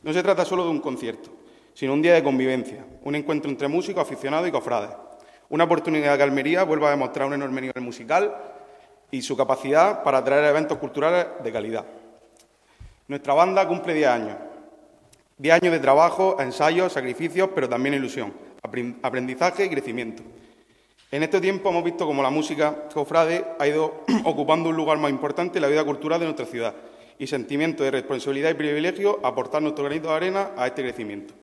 No se trata solo de un concierto, sino un día de convivencia, un encuentro entre músicos, aficionados y cofrades. Una oportunidad que Almería vuelva a demostrar un enorme nivel musical y su capacidad para atraer eventos culturales de calidad. Nuestra banda cumple 10 años. 10 años de trabajo, ensayos, sacrificios, pero también ilusión, aprendizaje y crecimiento. En este tiempo hemos visto cómo la música cofrade ha ido ocupando un lugar más importante en la vida cultural de nuestra ciudad y sentimiento de responsabilidad y privilegio aportar nuestro granito de arena a este crecimiento.